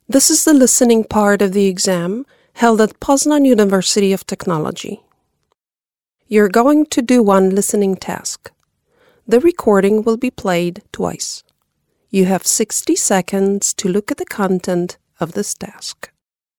This is the listening part of the exam held at Poznan University of Technology. You're going to do one listening task. The recording will be played twice. You have 60 seconds to look at the content of this task.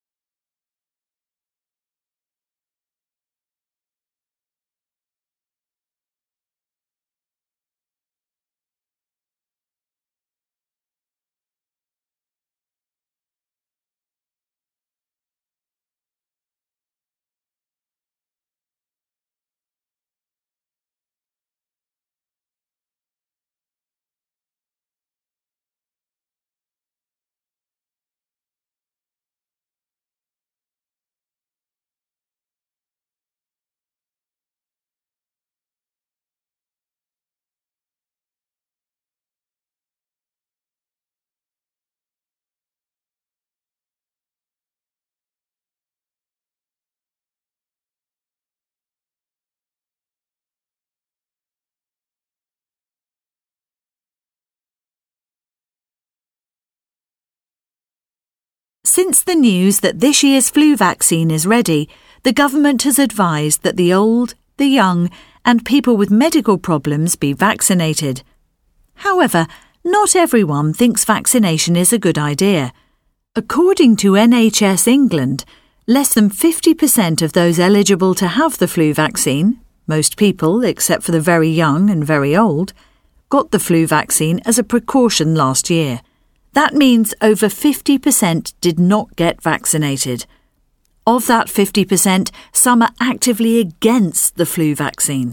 Since the news that this year's flu vaccine is ready, the government has advised that the old, the young, and people with medical problems be vaccinated. However, not everyone thinks vaccination is a good idea. According to NHS England, less than 50% of those eligible to have the flu vaccine, most people except for the very young and very old, got the flu vaccine as a precaution last year. That means over 50% did not get vaccinated. Of that 50%, some are actively against the flu vaccine.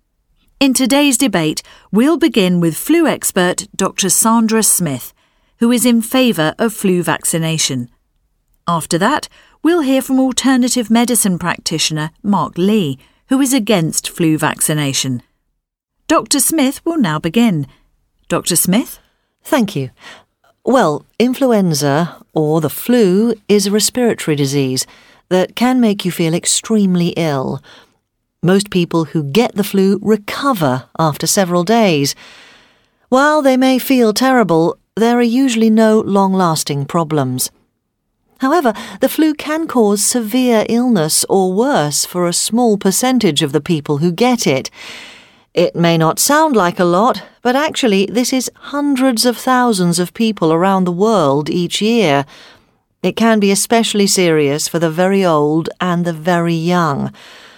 In today's debate, we'll begin with flu expert Dr. Sandra Smith, who is in favour of flu vaccination. After that, we'll hear from alternative medicine practitioner Mark Lee, who is against flu vaccination. Dr. Smith will now begin. Dr. Smith? Thank you. Well, influenza, or the flu, is a respiratory disease that can make you feel extremely ill. Most people who get the flu recover after several days. While they may feel terrible, there are usually no long-lasting problems. However, the flu can cause severe illness or worse for a small percentage of the people who get it. It may not sound like a lot, but actually this is hundreds of thousands of people around the world each year. It can be especially serious for the very old and the very young.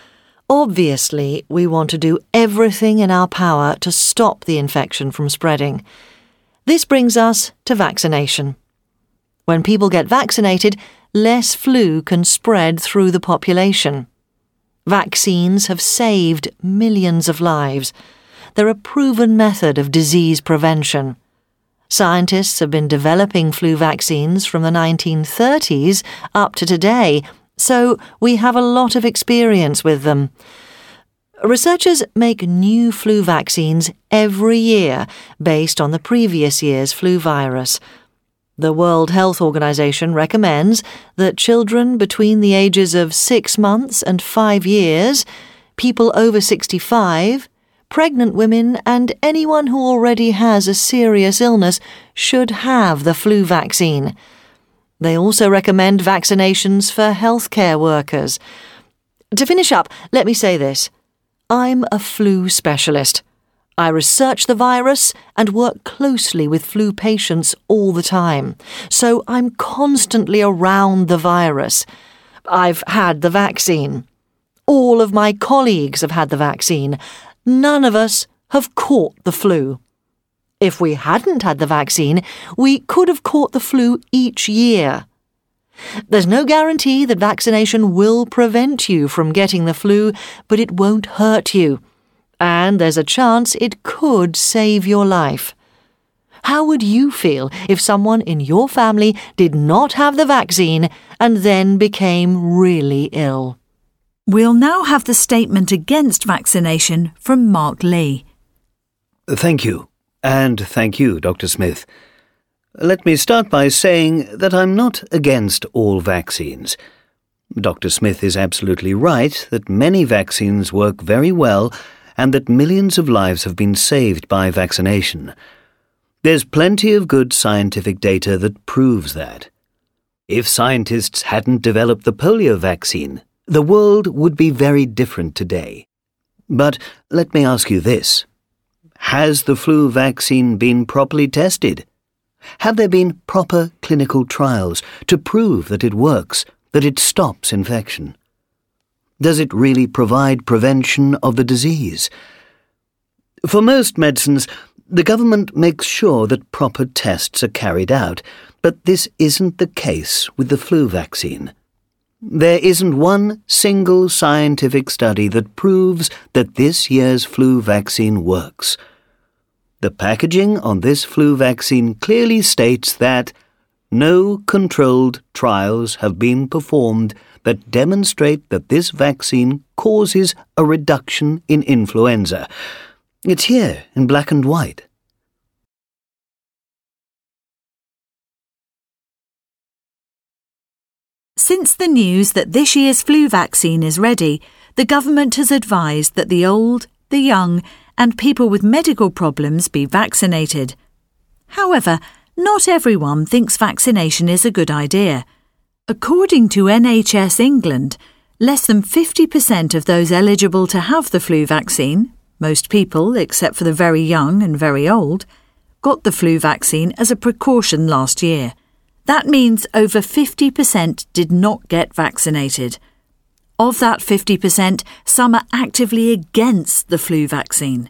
Obviously, we want to do everything in our power to stop the infection from spreading. This brings us to vaccination. When people get vaccinated, less flu can spread through the population. Vaccines have saved millions of lives. They're a proven method of disease prevention. Scientists have been developing flu vaccines from the 1930s up to today, so we have a lot of experience with them. Researchers make new flu vaccines every year based on the previous year's flu virus. The World Health Organization recommends that children between the ages of 6 months and 5 years, people over 65, pregnant women and anyone who already has a serious illness should have the flu vaccine. They also recommend vaccinations for healthcare workers. To finish up, let me say this. I'm a flu specialist. I research the virus and work closely with flu patients all the time, so I'm constantly around the virus. I've had the vaccine. All of my colleagues have had the vaccine. None of us have caught the flu. If we hadn't had the vaccine, we could have caught the flu each year. There's no guarantee that vaccination will prevent you from getting the flu, but it won't hurt you. And there's a chance it could save your life. How would you feel if someone in your family did not have the vaccine and then became really ill? We'll now have the statement against vaccination from Mark Lee. Thank you. And thank you, Dr. Smith. Let me start by saying that I'm not against all vaccines. Dr. Smith is absolutely right that many vaccines work very well and that millions of lives have been saved by vaccination. There's plenty of good scientific data that proves that. If scientists hadn't developed the polio vaccine, the world would be very different today. But let me ask you this. Has the flu vaccine been properly tested? Have there been proper clinical trials to prove that it works, that it stops infection? Does it really provide prevention of the disease? For most medicines, the government makes sure that proper tests are carried out, but this isn't the case with the flu vaccine. There isn't one single scientific study that proves that this year's flu vaccine works. The packaging on this flu vaccine clearly states that no controlled trials have been performed that demonstrate that this vaccine causes a reduction in influenza. It's here in black and white. Since the news that this year's flu vaccine is ready, the government has advised that the old, the young, and people with medical problems be vaccinated. However, not everyone thinks vaccination is a good idea. According to NHS England, less than 50% of those eligible to have the flu vaccine, most people except for the very young and very old, got the flu vaccine as a precaution last year. That means over 50% did not get vaccinated. Of that 50%, some are actively against the flu vaccine.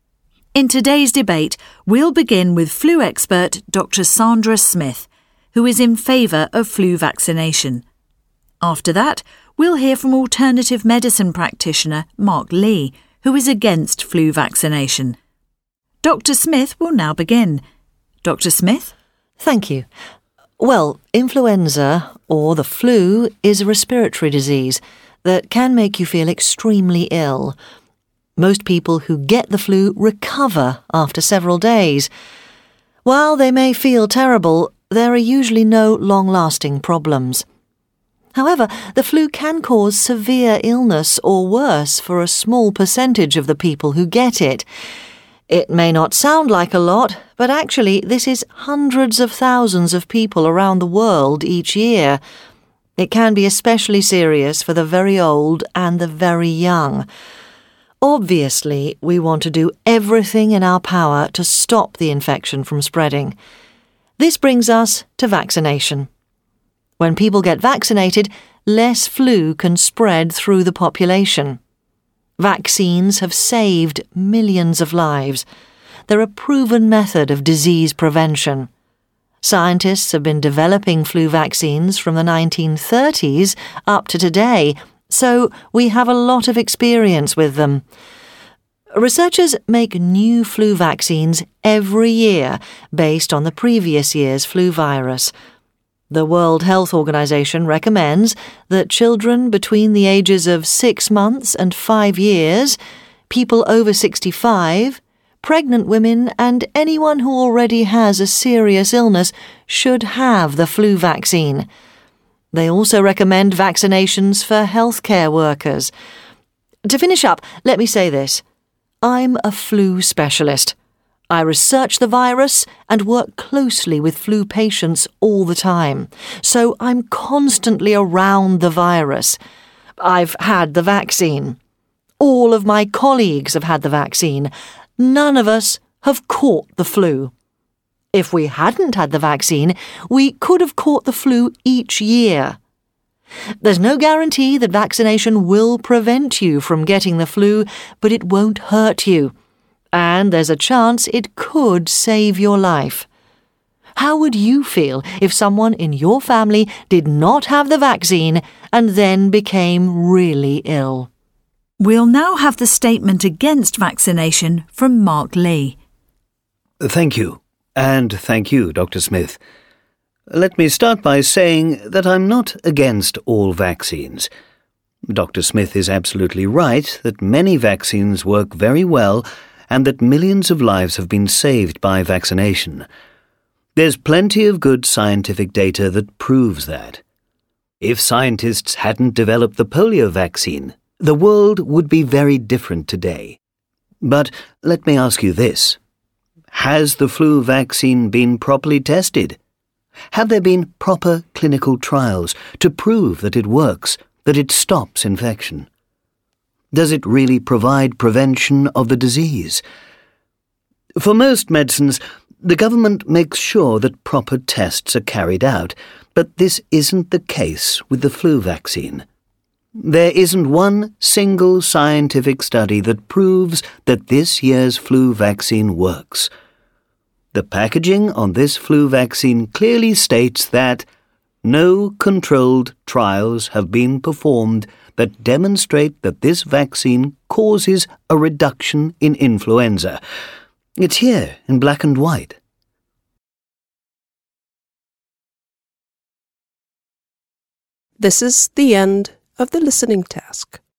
In today's debate, we'll begin with flu expert Dr. Sandra Smith, who is in favour of flu vaccination. After that, we'll hear from alternative medicine practitioner Mark Lee, who is against flu vaccination. Dr. Smith will now begin. Dr. Smith? Thank you. Well, influenza, or the flu, is a respiratory disease that can make you feel extremely ill. Most people who get the flu recover after several days. While they may feel terrible, there are usually no long-lasting problems. However, the flu can cause severe illness or worse for a small percentage of the people who get it. It may not sound like a lot, but actually this is hundreds of thousands of people around the world each year. It can be especially serious for the very old and the very young. Obviously, we want to do everything in our power to stop the infection from spreading. This brings us to vaccination. When people get vaccinated, less flu can spread through the population. Vaccines have saved millions of lives. They're a proven method of disease prevention. Scientists have been developing flu vaccines from the 1930s up to today, so we have a lot of experience with them. Researchers make new flu vaccines every year based on the previous year's flu virus. The World Health Organization recommends that children between the ages of 6 months and 5 years, people over 65, pregnant women and anyone who already has a serious illness should have the flu vaccine. They also recommend vaccinations for healthcare workers. To finish up, let me say this. I'm a flu specialist. I research the virus and work closely with flu patients all the time, so I'm constantly around the virus. I've had the vaccine. All of my colleagues have had the vaccine. None of us have caught the flu. If we hadn't had the vaccine, we could have caught the flu each year. There's no guarantee that vaccination will prevent you from getting the flu, but it won't hurt you. And there's a chance it could save your life. How would you feel if someone in your family did not have the vaccine and then became really ill? We'll now have the statement against vaccination from Mark Lee. Thank you. And thank you, Dr. Smith. Let me start by saying that I'm not against all vaccines. Dr. Smith is absolutely right that many vaccines work very well and that millions of lives have been saved by vaccination. There's plenty of good scientific data that proves that. If scientists hadn't developed the polio vaccine, the world would be very different today. But let me ask you this. Has the flu vaccine been properly tested? Have there been proper clinical trials to prove that it works, that it stops infection? Does it really provide prevention of the disease? For most medicines, the government makes sure that proper tests are carried out, but this isn't the case with the flu vaccine. There isn't one single scientific study that proves that this year's flu vaccine works. The packaging on this flu vaccine clearly states that no controlled trials have been performed that demonstrate that this vaccine causes a reduction in influenza. It's here in black and white. This is the end of the listening task.